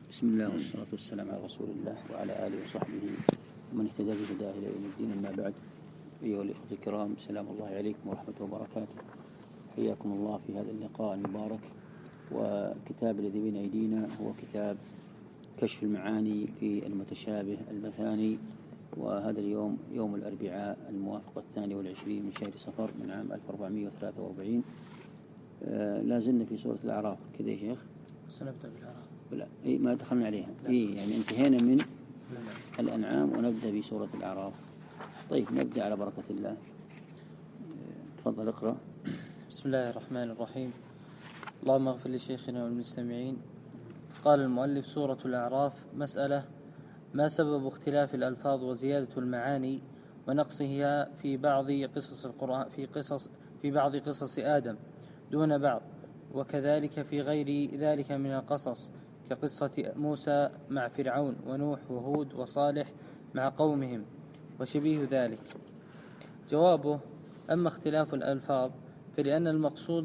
بسم الله والصلاة والسلام على رسول الله وعلى آله وصحبه ومن اهتدى بهداه إلى يوم الدين. أما بعد، أيها الإخوة الكرام، سلام الله عليكم ورحمة وبركاته. حياكم الله في هذا اللقاء المبارك. وكتاب الذي بين أيدينا هو كتاب كشف المعاني في المتشابه المثاني، وهذا اليوم يوم الأربعاء الموافق 22 من شهر صفر من عام 1443. لا زلنا في سورة الأعراف كذا يا شيخ؟ سنبدأ بالأعراف. لا، ما دخلنا عليها. يعني انتهينا من الأنعام ونبدأ بسورة الأعراف. طيب، نبدأ على بركة الله. تفضل اقرأ. بسم الله الرحمن الرحيم. اللهم اغفر لشيخنا والمستمعين. قال المؤلف: سورة الأعراف. مسألة: ما سبب اختلاف الألفاظ وزيادة المعاني ونقصها في بعض قصص القرآن في بعض قصص آدم دون بعض، وكذلك في غير ذلك من القصص كقصة موسى مع فرعون ونوح وهود وصالح مع قومهم وشبيه ذلك؟ جوابه: أما اختلاف الألفاظ فلأن المقصود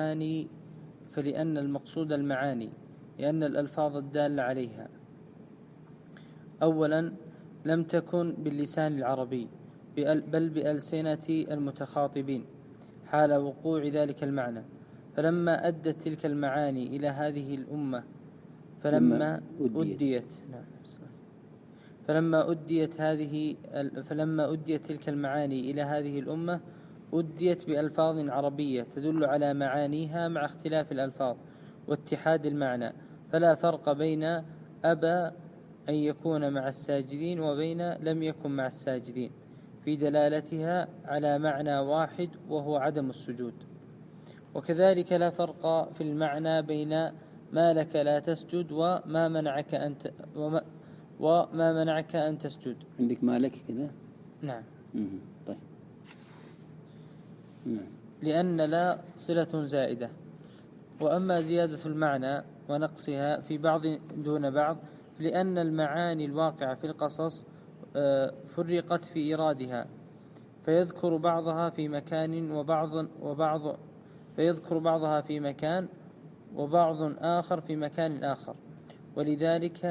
المعاني لأن الألفاظ الدالة عليها أولا لم تكن باللسان العربي بل بألسنة المتخاطبين حال وقوع ذلك المعنى، فلما أدت تلك المعاني إلى هذه الأمة فلما أديت تلك المعاني إلى هذه الأمة أديت بألفاظ عربية تدل على معانيها مع اختلاف الألفاظ واتحاد المعنى، فلا فرق بين أبى أن يكون مع الساجدين وبين لم يكن مع الساجدين في دلالتها على معنى واحد وهو عدم السجود. وكذلك لا فرق في المعنى بين ما لك لا تسجد وما منعك أن تسجد. عندك ما لك كذا؟ نعم. طيب. نعم. لأن لا صلة زائدة. وأما زيادة المعنى ونقصها في بعض دون بعض لأن المعاني الواقعة في القصص فرقت في إيرادها، فيذكر بعضها في مكان وبعض آخر في مكان آخر، ولذلك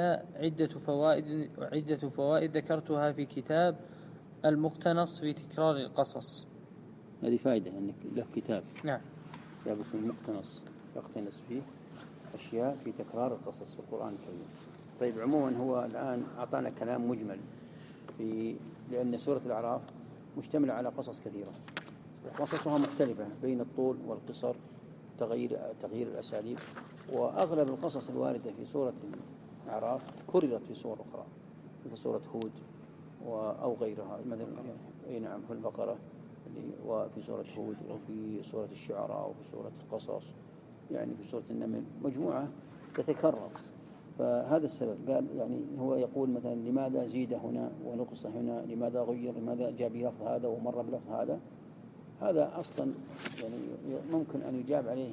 عدة فوائد ذكرتها في كتاب المقتنص في تكرار القصص. هذه فائدة أنك له كتاب. نعم. كتاب اسمه المقتنص، يقتنص فيه أشياء في تكرار القصص في القرآن الكريم. طيب، عموما هو الآن أعطانا كلام مجمل لأن سورة الأعراف مشتملة على قصص كثيرة، وقصصها مختلفة بين الطول والقصر، تغيير الأساليب، وأغلب القصص الواردة في سورة الأعراف كررت في سور أخرى مثل سورة هود أو غيرها، مثلا نعم في البقرة وفي سورة هود وفي سورة الشعراء وفي سورة القصص، يعني في سورة النمل مجموعة تتكرر. فهذا السبب قال، يعني هو يقول مثلا لماذا زيد هنا ونقص هنا، لماذا غير، لماذا جاء بلفظ هذا ومر بلفظ هذا. هذا أصلا يعني ممكن أن يجاب عليه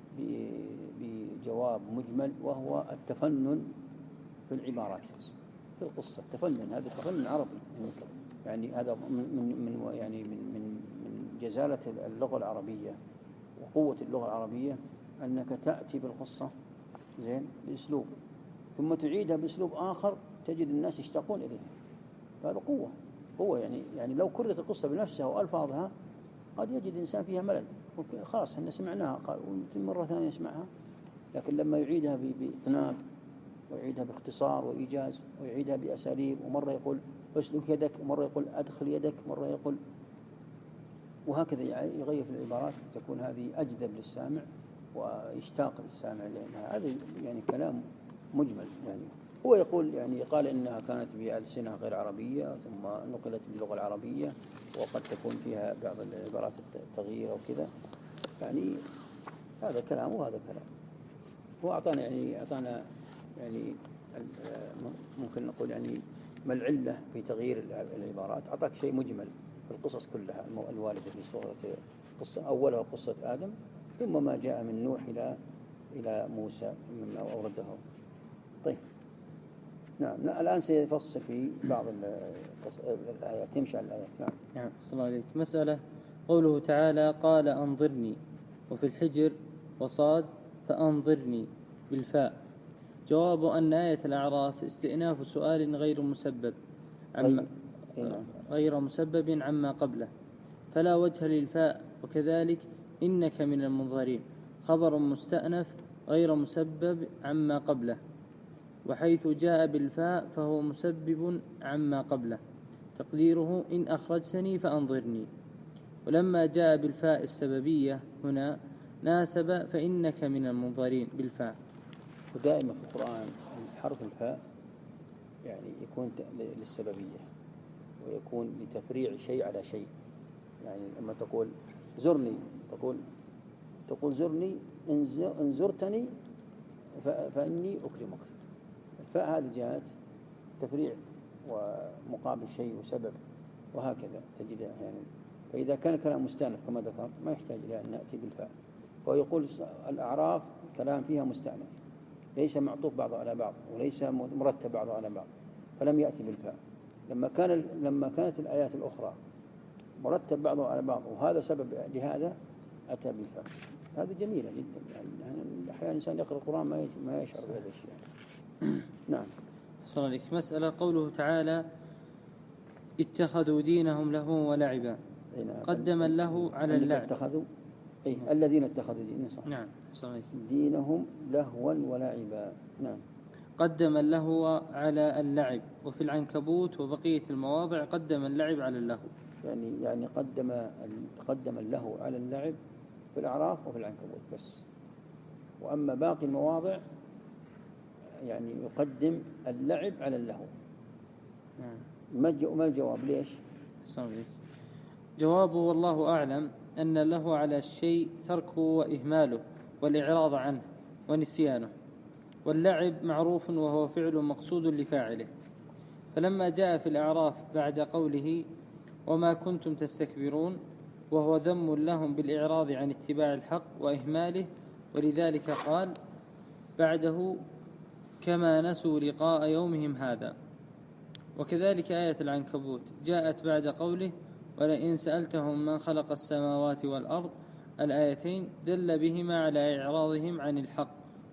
بجواب مجمل، وهو التفنن في العبارات في القصة. التفنن هذا تفنن عربي، يعني هذا من جزالة اللغة العربية وقوة اللغة العربية أنك تأتي بالقصة زين بأسلوب ثم تعيدها بأسلوب آخر تجد الناس يشتاقون إليها. فهذا قوة يعني لو كررت القصة بنفسها وألفاظها قد يجد الإنسان فيها ملل، خلاص احنا سمعناها ويمكن مرة ثانية يسمعها، لكن لما يعيدها بإطناب ويعيدها باختصار وإيجاز ويعيدها بأساليب، ومرة يقول اسلك يدك، مرة يقول أدخل يدك، مرة يقول، وهكذا يغير في العبارات، تكون هذه أجذب للسامع ويشتاق للسامع لأنها. هذا يعني كلام مجمل. يعني هو يقول، يعني قال إنها كانت بألسنة غير عربية ثم نقلت باللغة العربية، وقد تكون فيها بعض العبارات التغيير وكذا. يعني هذا كلام وهذا كلام. هو أعطانا يعني ممكن نقول يعني ما العلة في تغيير العبارات. أعطاك شيء مجمل في القصص كلها الواردة في سورة قصة أولها قصة آدم، ثم ما جاء من نوح إلى موسى مما أورده. طيب، نعم. الآن سيفصل في بعض الآيات، يمشي على الآيات. نعم. صلى الله عليك. مسألة: قوله تعالى: قال أنظرني، وفي الحجر وصاد فأنظرني بالفاء. جواب أن آية الأعراف استئناف سؤال غير مسبب عما قبله، فلا وجه للفاء. وكذلك إنك من المنظرين خبر مستأنف غير مسبب عما قبله، وحيث جاء بالفاء فهو مسبب عما قبله، تقديره إن أخرجتني فأنظرني. ولما جاء بالفاء السببية هنا ناسب فإنك من المنظرين بالفاء. ودائما في القرآن حرف الفاء يعني يكون للسببية، ويكون لتفريع شيء على شيء. يعني لما تقول زرني، تقول زرني إن زرتني فإني أكرمك. الفاء هذه جاءت تفريع ومقابل شيء وسبب، وهكذا تجدها يعني. فإذا كان كلام مستأنف كما ذكرت ما يحتاج إلى أن نأتي بالفاء. ويقول الأعراف كلام فيها مستأنف ليس معطوف بعضه على بعض وليس مرتب بعضه على بعض، فلم يأتي بالفاء. لما كانت الآيات الأخرى مرتب بعضه على بعض وهذا سبب لهذا أتى بالفاء. هذا جميلة جدا. يعني أحيانا الإنسان يقرأ القرآن ما يشعر بهذا الشيء. نعم. حسن عليك. مسألة قوله تعالى اتخذوا دينهم لهوا ولعبا، قدم له على اللعب. اتخذوا الذين اتخذوا دينهم، نعم، دينهم لهوا ولعبا. نعم. قدم اللهو على اللعب. وفي العنكبوت وبقية المواضع قدم اللعب على اللهو. يعني قدم اللهو على اللعب في الأعراف وفي العنكبوت بس. وأما باقي المواضع يعني يقدم اللعب على اللهو. ما الجواب ليش؟ جوابه والله أعلم أن له على الشيء تركه وإهماله والإعراض عنه ونسيانه، واللعب معروف وهو فعل مقصود لفاعله. فلما جاء في الأعراف بعد قوله وما كنتم تستكبرون وهو ذم لهم بالإعراض عن اتباع الحق وإهماله، ولذلك قال بعده كما نسوا لقاء يومهم هذا. وكذلك آية العنكبوت جاءت بعد قوله ولئن سألتهم من خلق السماوات والأرض، الآيتين دل بهما على إعراضهم عن الحق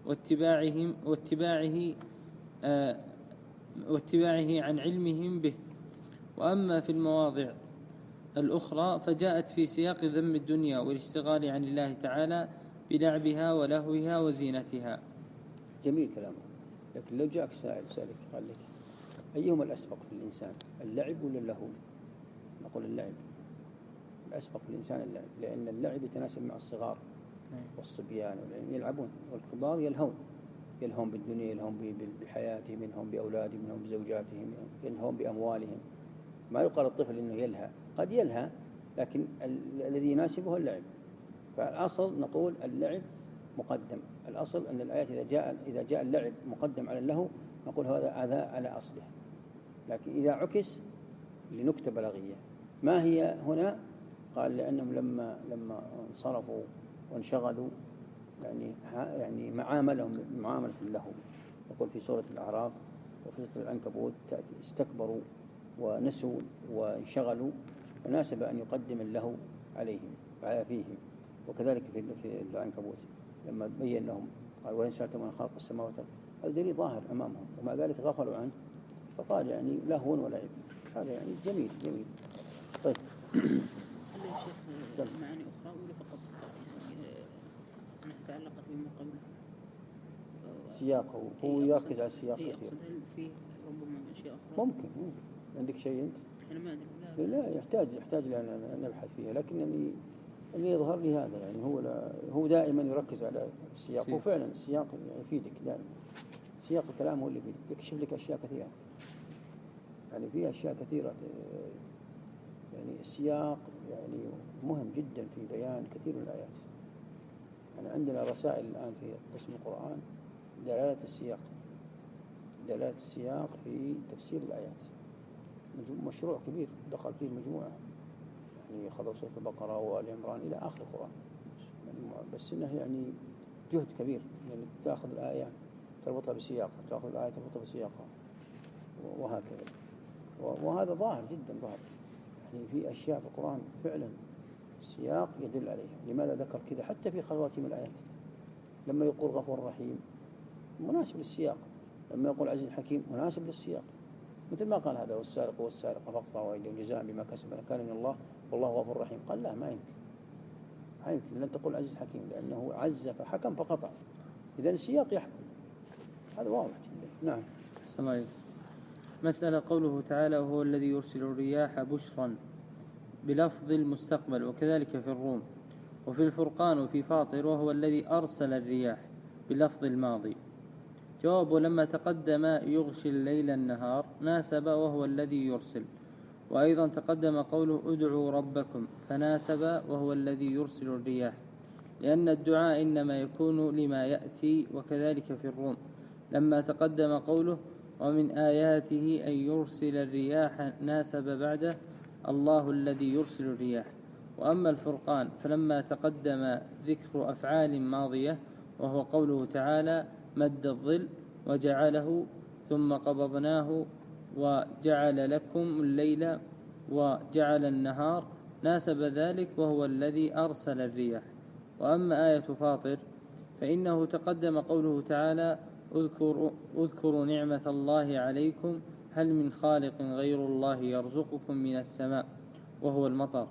واتباعه عن علمهم به. وأما في المواضع الأخرى فجاءت في سياق ذم الدنيا والاشتغال عن الله تعالى بلعبها ولهوها وزينتها. جميل كلامه. لكن لو جاءك سائلك قال لك أيهما الأسبق في الإنسان، اللعب ولا اللهو؟ نقول اللعب. الأسبق في الإنسان اللعب، لأن اللعب يتناسب مع الصغار والصبيان يلعبون، والكبار يلهون بالدنيا، يلهون بحياتهم، يلهون بأولادهم، يلهون بزوجاتهم، يلهون بأموالهم. ما يقال الطفل إنه يلهى، قد يلهى لكن الذي يناسبه اللعب. فالأصل نقول اللعب مقدم. الأصل أن الآيات إذا جاء اللعب مقدم على اللهو نقول هذا على أصله. لكن إذا عكس لنكتة بلاغية. ما هي هنا؟ قال لأنهم لما انصرفوا وانشغلوا يعني معاملهم معاملة اللهو. يقول في سورة الأعراف وفي سورة العنكبوت تأتي استكبروا ونسوا وانشغلوا، فناسب أن يقدم اللهو عليهم فيهم. وكذلك في العنكبوت لما بين لهم قال ولئن سألتم من خلق السماوات، هذا دليل ظاهر أمامهم ومع ذلك غفلوا عنه، فقال يعني لهو ولعب. هذا يعني جميل. طيب. معاني أخرى ولا فقط تعلقت بما قبله؟ سياقه هو يركز على السياق كثير. أقصد هل فيه ربما أشياء أخرى؟ ممكن عندك شيء أنت؟ أنا ما أدري. لا يحتاج لأن نبحث فيها، لكن اللي يظهر لي هذا يعني هو دائما يركز على السياق. وفعلا السياق يفيدك دائما. سياق الكلام هو اللي يكشف لك أشياء كثيرة. يعني في أشياء كثيرة يعني السياق يعني مهم جدا في بيان كثير من الآيات. يعني عندنا رسائل الآن في قسم القرآن دلالة السياق في تفسير الآيات. مشروع كبير دخل فيه مجموعة، يعني خذوا سورة البقرة وآل عمران إلى آخر القرآن. بس إنه يعني جهد كبير، يعني تأخذ الآية تربطها بسياقها، تأخذ الآية تربطها بسياقها، وهكذا. وهذا ظاهر جدا ظاهر. يعني في أشياء في القرآن فعلا السياق يدل عليها. لماذا ذكر كذا؟ حتى في خواتيم الآيات لما يقول غفور رحيم مناسب للسياق. لما يقول عزيز حكيم مناسب للسياق، مثل ما قال هذا والسارق والسارقة فاقطعوا أيديهم جزاء بما كسبوا كان من الله والله غفور رحيم. قال لا، ما يمكن، ما يمكن لن تقول عزيز حكيم، لأنه عز فحكم فقطع، إذا السياق يحكم، هذا واضح جدا. نعم. أحسن الله عليك. مسألة قوله تعالى وهو الذي يرسل الرياح بشرا بلفظ المستقبل، وكذلك في الروم، وفي الفرقان وفي فاطر وهو الذي أرسل الرياح بلفظ الماضي. جواب: لما تقدم يغشي الليل النهار ناسب وهو الذي يرسل، وأيضا تقدم قوله ادعوا ربكم فناسب وهو الذي يرسل الرياح، لأن الدعاء إنما يكون لما يأتي، وكذلك في الروم لما تقدم قوله ومن آياته أن يرسل الرياح ناسب بعده الله الذي يرسل الرياح. وأما الفرقان فلما تقدم ذكر أفعال ماضية وهو قوله تعالى مد الظل وجعله ثم قبضناه وجعل لكم الليل وجعل النهار ناسب ذلك وهو الذي أرسل الرياح. وأما آية فاطر فإنه تقدم قوله تعالى اذكروا نعمة الله عليكم هل من خالق غير الله يرزقكم من السماء وهو المطر،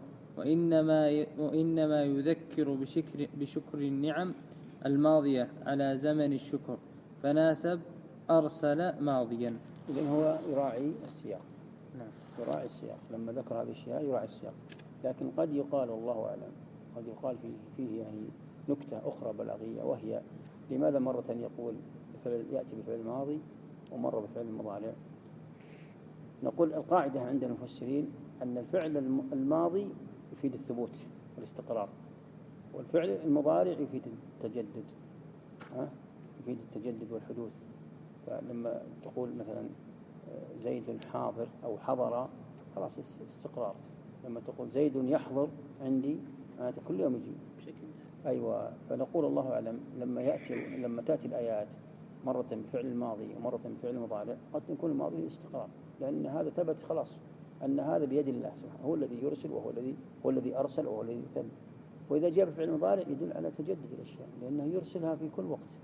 وإنما يذكر بشكر النعم الماضية على زمن الشكر، فناسب أرسل ماضيا. إذن هو يراعي السياق. نعم. يراعي السياق لما ذكر هذه الأشياء، يراعي السياق. لكن قد يقال والله أعلم، قد يقال فيه يعني نكتة أخرى بلاغية، وهي لماذا مرة يقول يأتي بفعل الماضي ومرة بفعل المضارع؟ نقول القاعدة عند المفسرين أن الفعل الماضي يفيد الثبوت والاستقرار، والفعل المضارع يفيد التجدد، يفيد التجدد والحدوث. فلما تقول مثلا زيد حاضر أو حضر، خلاص استقرار. لما تقول زيد يحضر عندي، معناته كل يوم يجي. أيوة. فنقول الله أعلم لما تأتي الآيات مرة بفعل الماضي ومرة بفعل المضارع، قد يكون الماضي للاستقرار، لأن هذا ثبت خلاص أن هذا بيد الله سبحانه، هو الذي يرسل هو الذي أرسل وهو الذي ثبت. وإذا جاء بفعل المضارع يدل على تجدد الأشياء، لأنه يرسلها في كل وقت،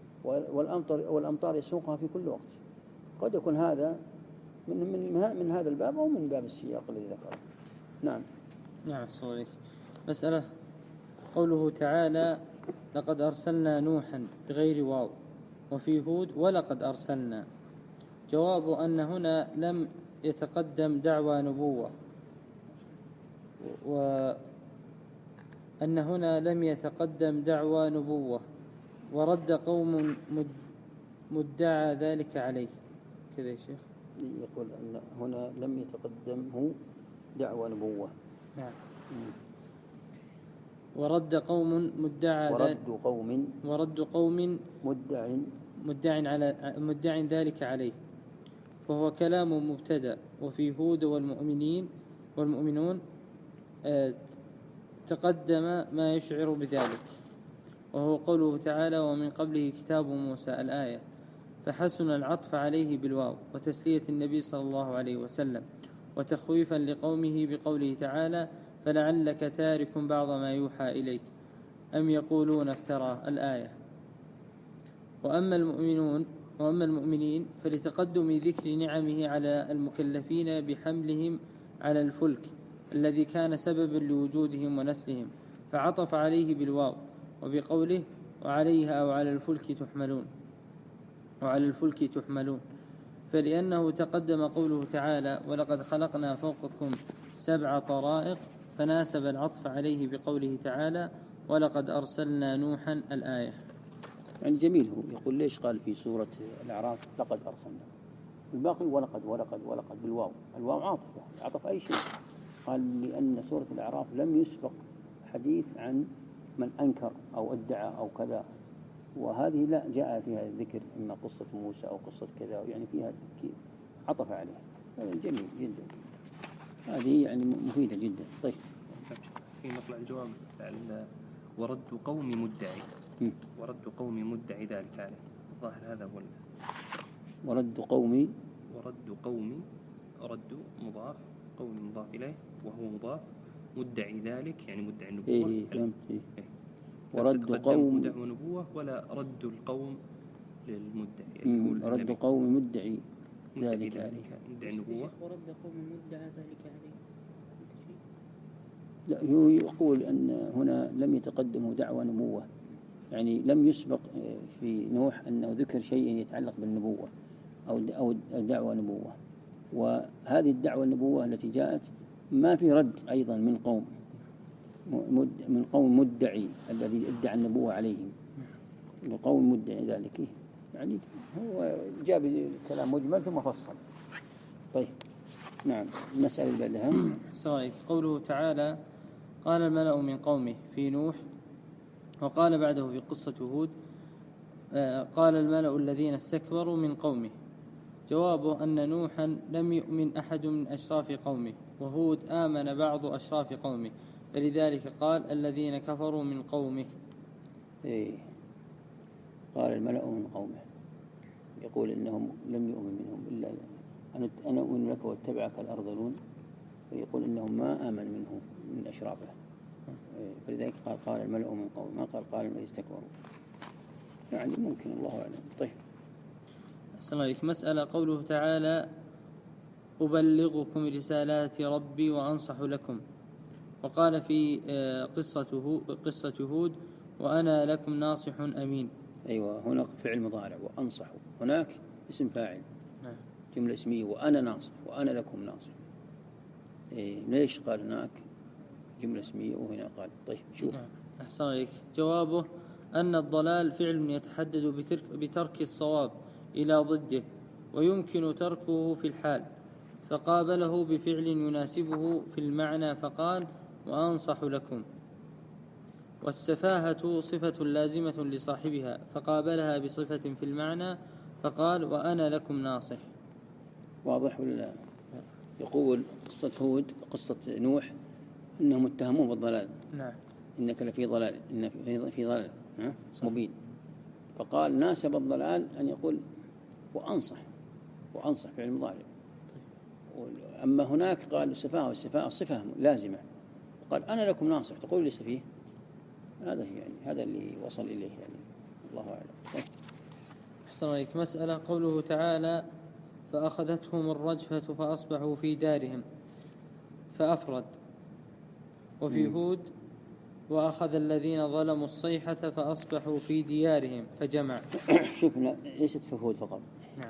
والأمطار يسوقها في كل وقت. قد يكون هذا من هذا الباب أو من باب السياق الذي ذكره. نعم. نعم. صحيح. مسألة قوله تعالى لقد أرسلنا نوحا بغير واو، وفي هود ولقد أرسلنا. جواب أن هنا لم يتقدم دعوى نبوة، وأن هنا لم يتقدم دعوى نبوة، ورد قوم مدعى ذلك عليه. كذا يا شيخ يقول أن هنا لم يتقدمه دعوى نبوة. نعم. ورد قوم مدع ذلك عليه، وهو كلام مبتدأ. وفي هود والمؤمنون تقدم ما يشعر بذلك، وهو قوله تعالى ومن قبله كتاب موسى الآية، فحسن العطف عليه بالواو وتسلية النبي صلى الله عليه وسلم، وتخويفا لقومه بقوله تعالى فلعلك تارك بعض ما يوحى إليك أم يقولون افترى الآية. وأما المؤمنين فلتقدم ذكر نعمه على المكلفين بحملهم على الفلك الذي كان سببا لوجودهم ونسلهم، فعطف عليه بالواو، وبقوله وعليها أو على الفلك تحملون، فلأنه تقدم قوله تعالى ولقد خلقنا فوقكم 7 طرائق، فناسب العطف عليه بقوله تعالى ولقد أرسلنا نوحا الآية. يعني جميل. هو يقول ليش قال في سورة الأعراف لقد أرسلنا، الباقي ولقد بالواو، الواو عطف أي شيء. قال لأن سورة الأعراف لم يسبق حديث عن من أنكر أو ادعى أو كذا، وهذه لا جاء فيها الذكر إما قصة موسى أو قصة كذا، يعني فيها عطف عليه. هذا جميل جدا، هذه يعني مفيدة جدا. طيب في مطلع الجواب ورد قوم مدعي ذلك عليه، الظاهر هذا هو ورد قوم مضاف، قوم مضاف إليه وهو مضاف، مدعي ذلك يعني مدعي النبوة. ورد قوم دعوى نبوة ولا رد القوم للمدعي اللي هو رد النبي. قوم مدعي مدعي ذلك عليه. مدعي النبوة. ورد قوم مدعى ذلك عليه. لا، هو يقول أن هنا لم يتقدموا دعوى نبوة، يعني لم يسبق في نوح أنه ذكر شيء يتعلق بالنبوة أو دعوى نبوة، وهذه الدعوة النبوة التي جاءت ما في رد أيضا من قوم مدعي الذي ادعى النبوة عليهم، من قوم مدعي ذلك، يعني هو جاب كلام مجمل ثم فصل. طيب نعم، المسألة اللي بعدها. صحيح. قوله تعالى: قال الملأ من قومه في نوح. وقال بعده في قصة هود: قال الملأ الذين استكبروا من قومه. جوابه أن نوحا لم يؤمن أحد من أشراف قومه، وهود آمن بعض أشراف قومه، فلذلك قال الذين كفروا من قومه. قال الملأ من قومه، يقول إنهم لم يؤمن منهم إلا أنا أؤمن لك واتبعك الأرذلون، فيقول إنهم ما آمن منه من أشرافه، فلذلك قال الملأ من قومه، ما قال الذين استكبروا، يعني ممكن، الله أعلم. طيب أحسن عليك. مسألة. قوله تعالى: أبلغكم رسالات ربي وأنصح لكم. وقال في قصة هود: وأنا لكم ناصح أمين. أيوة، هنا فعل مضارع وأنصح، هناك اسم فاعل جملة اسمية، وأنا ناصح وأنا لكم ناصح. ليش قال هناك جملة اسمية وهنا قال؟ طيب شوف. أحسن عليك. جوابه أن الضلال فعل يتحدد بترك الصواب إلى ضده، ويمكن تركه في الحال، فقابله بفعل يناسبه في المعنى فقال: وأنصح لكم. والسفاهة صفة لازمة لصاحبها، فقابلها بصفة في المعنى فقال: وأنا لكم ناصح. واضح ولا لا؟ يقول قصة هود، قصة نوح، إنهم اتهموه بالضلال. نعم. إنك لفي ضلال، إن في ضلال مبين. فقال ناسب الضلال أن يقول وأنصح فعل مضارع. أما هناك قال السفاهة، والسفاهة صفة لازمة، قال أنا لكم ناصح، تقول لي سفيه. هذا اللي وصل إليه، يعني الله أعلم. أحسن عليك. مسألة. قوله تعالى: فأخذتهم الرجفة فأصبحوا في دارهم، فأفرد. وفي هود: وأخذ الذين ظلموا الصيحة فأصبحوا في ديارهم، فجمع. شوفنا، ليست في هود فقط. نعم.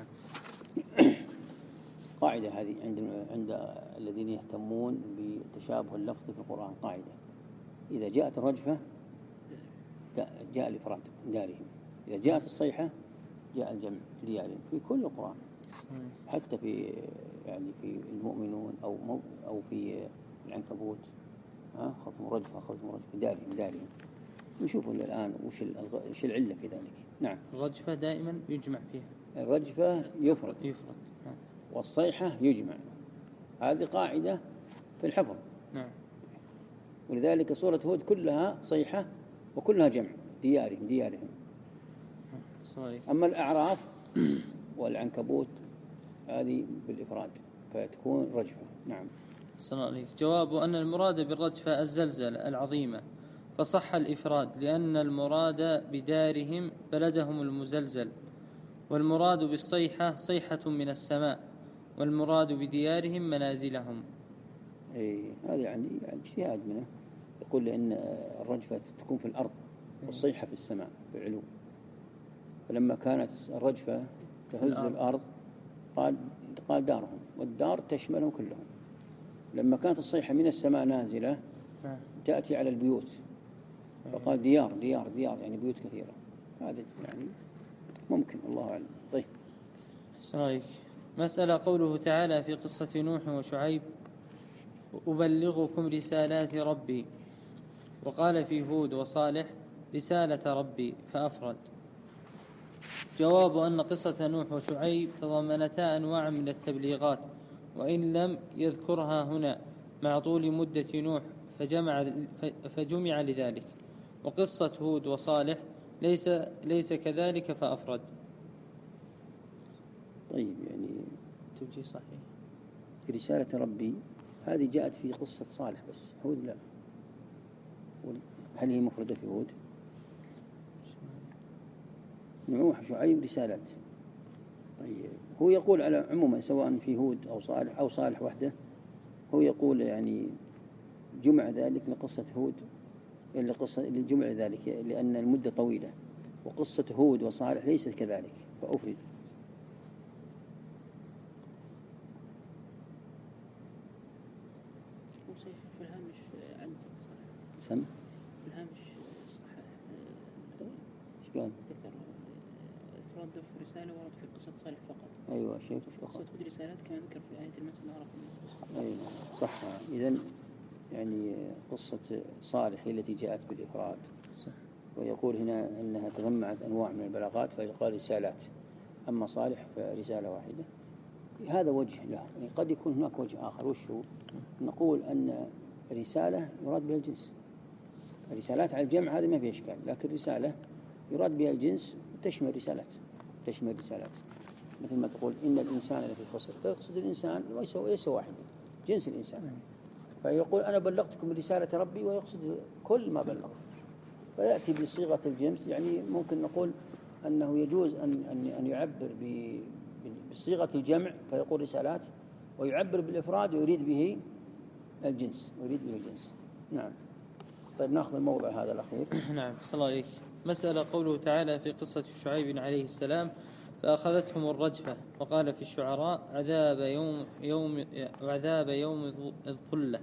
قاعدة هذه عند الذين يهتمون بتشابه اللفظ في القرآن، قاعدة: إذا جاءت الرجفة جاء الإفراد دارهم، إذا جاءت الصيحة جاء الجمع ديارهم، في كل القرآن، حتى في المؤمنون أو في العنكبوت، خصم رجفة دارهم. نشوف الآن وش العلة في ذلك. نعم. الرجفة دائما يجمع فيها، الرجفة يفرد. والصيحة يجمع، هذه قاعدة في الحفظ. نعم. ولذلك سورة هود كلها صيحة وكلها جمع، ديارهم. صحيح. أما الأعراف والعنكبوت هذه بالإفراد، فتكون رجفة. نعم. صلى عليك. جواب أن المراد بالرجفة الزلزلة العظيمة، فصح الإفراد لأن المراد بدارهم بلدهم المزلزل، والمراد بالصيحة صيحة من السماء، والمراد بديارهم منازلهم. هذا يعني اجتهاد منه، يقول لأن الرجفة تكون في الأرض والصيحة في السماء في العلو، فلما كانت الرجفة تهز الأرض قال دارهم، والدار تشملهم كلهم. لما كانت الصيحة من السماء نازلة تأتي على البيوت، فقال ديار يعني بيوت كثيرة. هذا يعني ممكن، الله أعلم. طيب. السلام عليك. مسألة. قوله تعالى في قصة نوح وشعيب: أبلغكم رسالات ربي. وقال في هود وصالح: رسالة ربي، فأفرد. جواب أن قصة نوح وشعيب تضمنتا أنواع من التبليغات، وإن لم يذكرها هنا مع طول مدة نوح فجمع لذلك. وقصة هود وصالح ليس كذلك، فأفرد. طيب، يعني توجيه صحيح. رسالة ربي هذه جاءت في قصة صالح بس، هود لا. هل هي مفردة في هود؟ نوح شعيب رسالات. طيب هو يقول على عموما سواء في هود أو صالح وحده، هو يقول يعني جمع ذلك لقصة هود، اللي جمع ذلك لأن المدة طويلة، وقصة هود وصالح ليست كذلك فأفرد. في الهامش عند سم في الهامش صح ايش قال؟ ذكر إفراد في رسالة ورد في قصة صالح فقط. أيوة شيء قصة هود رسالات كما ذكر في آية المسجد العربي. أيوة صح. إذن يعني قصة صالح هي التي جاءت بالإفراد، ويقول هنا أنها تجمعت أنواع من البلاغات فيقال رسالات، أما صالح فرسالة واحدة. هذا وجه له. يعني قد يكون هناك وجه آخر، وش هو؟ نقول أن رسالة يراد بها الجنس. الرسالات على الجمع هذه ما فيها إشكال، لكن رسالة يراد بها الجنس تشمل رسالات، مثل ما تقول إن الإنسان لفي خسر، تقصد الإنسان ليس واحدا، جنس الإنسان. فيقول أنا بلغتكم رسالة ربي، ويقصد كل ما بلغ، فيأتي بصيغة الجنس. يعني ممكن نقول أنه يجوز أن يعبر بصيغة الجمع فيقول رسالات، ويعبر بالإفراد ويريد به الجنس. نعم. طيب نأخذ الموضع هذا الأخير. نعم. صلى الله عليك. مسألة قوله تعالى في قصة شعيب عليه السلام فأخذتهم الرجفة، وقال في الشعراء عذاب يوم الظلة.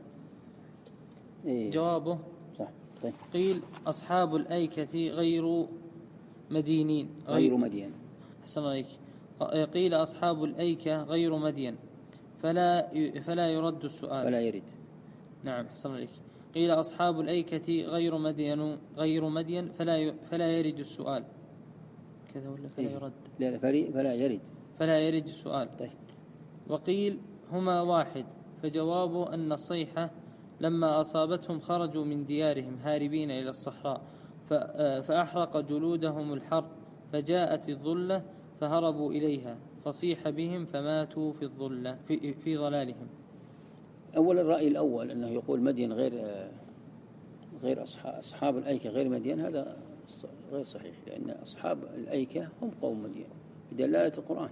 جوابه صح. طيب. قيل أصحاب الأيكة غير مدين. أحسن عليك. قيل أصحاب الأيكة غير مدين فلا يرد السؤال. فلا يرد. نعم. أحسن عليك. قيل أصحاب الأيكة غير مدين فلا يرد السؤال. كذا ولا فلا يرد؟ لا فلا يرد السؤال. طيب. وقيل هما واحد، فجوابه أن الصيحة لما أصابتهم خرجوا من ديارهم هاربين إلى الصحراء فأحرق جلودهم الحر، فجاءت الظلة فهربوا إليها فصيح بهم فماتوا في الظلة في ضلالهم. أول الرأي الأول أنه يقول مدين غير أصحاب الأيكة غير مدين، هذا غير صحيح، لأن أصحاب الأيكة هم قوم مدين بدلالة القرآن.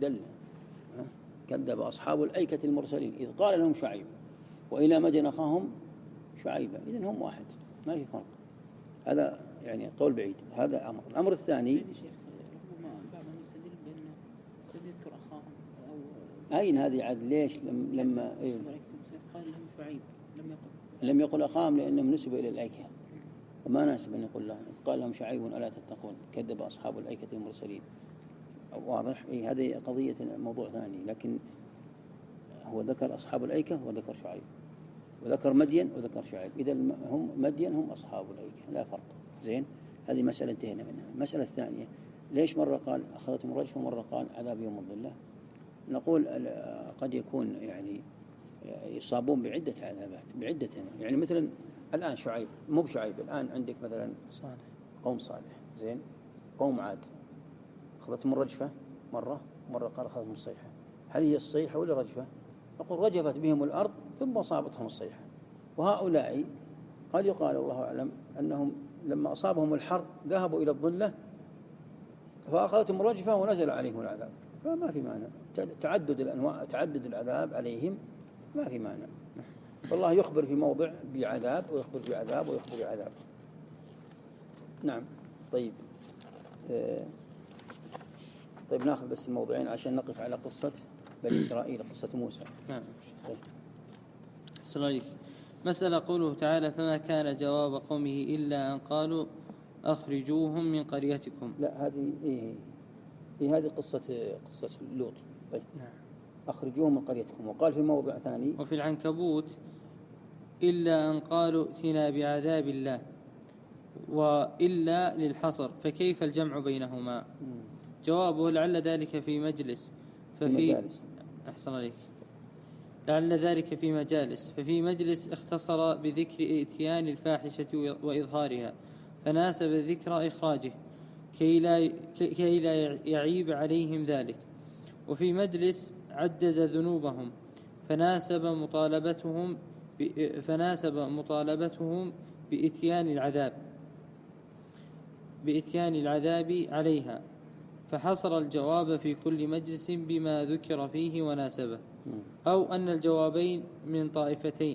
كذب أصحاب الأيكة المرسلين إذ قال لهم شعيب وإلى مدين أخاهم شعيبا، إذن هم واحد، ما في فرق. هذا يعني قول بعيد. هذا أمر. الأمر الثاني بعضهم يستدل بأنه يذكر أخاهم أين هذه عاد؟ ليش لما قال لهم شعيب لم يقل أخاهم؟ لأنهم نسبوا إلى الأيكة، وما ناسب أن يقول لهم قال لهم شعيب ألا تتقون كذب أصحاب الأيكة المرسلين. واضح. هذه قضية موضوع ثاني، لكن هو ذكر أصحاب الأيكة وذكر شعيب، وذكر مدين وذكر شعيب. إذا هم مدين هم أصحاب الأيكة، لا فرق. زين. هذه مسألة انتهينا منها. المسألة الثانية، ليش مرة قال أخذتهم الرجفة ومرة قال عذاب يوم الظلة؟ نقول قد يكون يعني يصابون بعدة عذابات، يعني مثلا الآن شعيب، مو بشعيب، الآن عندك مثلا قوم صالح، زين، قوم عاد، أخذتهم الرجفة مرة قال أخذتهم الصيحة. هل هي الصيحة ولا رجفة؟ نقول رجفت بهم الأرض ثم أصابتهم الصيحة. وهؤلاء قد يقال الله أعلم أنهم لما أصابهم الحر ذهبوا إلى الظلة فأخذتهم الرجفة ونزل عليهم العذاب، فما في معنى تعدد الأنواع، تعدد العذاب عليهم ما في معنى. والله يخبر في موضع بعذاب ويخبر بعذاب ويخبر بعذاب. نعم. طيب. طيب ناخذ بس الموضوعين عشان نقف على قصة بني إسرائيل، قصة موسى. نعم. طيب. السلام عليكم. مسألة قوله تعالى فما كان جواب قومه إلا أن قالوا أخرجوهم من قريتكم. لا هذه هذه قصة لوط. طيب. نعم. أخرجوهم من قريتكم. وقال في موضع ثاني وفي العنكبوت إلا أن قالوا ائتنا بعذاب الله، وإلا للحصر، فكيف الجمع بينهما؟ جوابه لعل ذلك في مجلس أحسن عليك. لعل ذلك في مجالس، ففي مجلس اختصر بذكر اتيان الفاحشة وإظهارها فناسب ذكر إخراجه كي لا يعيب عليهم ذلك. وفي مجلس عدد ذنوبهم فناسب مطالبتهم بإتيان العذاب عليها فحصر الجواب في كل مجلس بما ذكر فيه وناسبه، أو أن الجوابين من طائفتين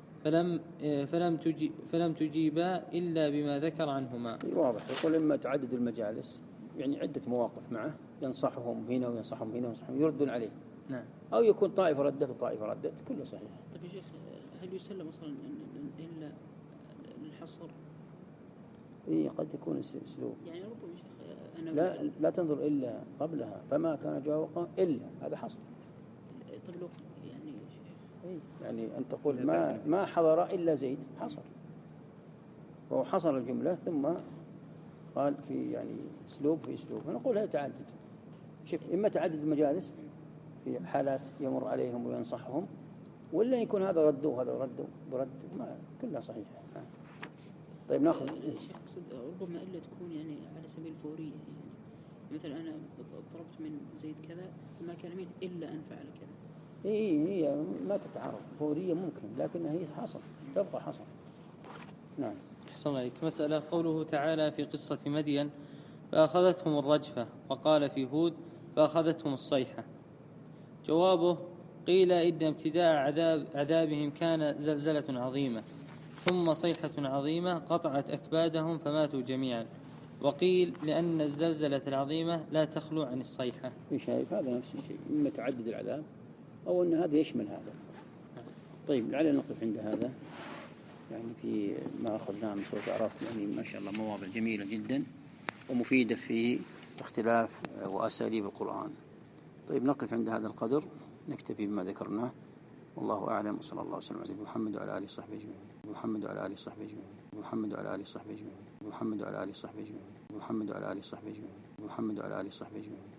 فلم تجيبا إلا بما ذكر عنهما. واضح. يقول إما تعدد المجالس يعني عدة مواقف معه، ينصحهم هنا وينصحهم هنا وينصحهم يردون عليه. نعم. أو يكون طائفة ردت وطائفة ردت، كله صحيح. طيب يا شيخ، هل يسلم أصلا إلا الحصر؟ إيه قد يكون أسلوب. يعني ربما يا شيخ أنا لا تنظر إلا قبلها، فما كان جوابه إلا هذا حصر. طيب لو يعني يعني أن تقول ما حضر إلا زيد، حصر. وهو حصر الجملة ثم قال في يعني أسلوب في أسلوب، فنقول هذا تعدد. شوف، إما تعدد المجالس في حالات يمر عليهم وينصحهم، ولا يكون هذا ردوا وهذا ردوا برد، ما كلها صحيحة. طيب ناخذ. شيخ أقصد ربما إلا تكون يعني على سبيل الفورية، يعني مثلا أنا طلبت من زيد كذا وما كان منه إلا أن فعل كذا. هي ما تتعارض، فورية ممكن لكنها هي حصر، تبقى حصر. نعم. أحسن عليك. مسألة قوله تعالى في قصة مدين فأخذتهم الرجفة، وقال في هود فأخذتهم الصيحة. جوابه قيل إن ابتداء عذابهم كان زلزلة عظيمة ثم صيحة عظيمة قطعت أكبادهم فماتوا جميعا، وقيل لأن الزلزلة العظيمة لا تخلو عن الصيحة. شايف هذا نفس الشيء، إما تعدد العذاب أو أن هذا يشمل هذا. طيب لعلنا نقف عند هذا، يعني في ما أخذناه من سورة الأعراف، يعني ما شاء الله مواضع جميلة جدا ومفيدة في اختلاف وأساليب القرآن. طيب نقف عند هذا القدر، نكتفي بما ذكرناه، والله أعلم. صلى الله وسلم على محمد وعلى آله وصحبه أجمعين. محمد وعلى آله وصحبه أجمعين. محمد وعلى آله وصحبه أجمعين. محمد وعلى آله وصحبه أجمعين. محمد وعلى آله وصحبه أجمعين. محمد وعلى آله وصحبه أجمعين.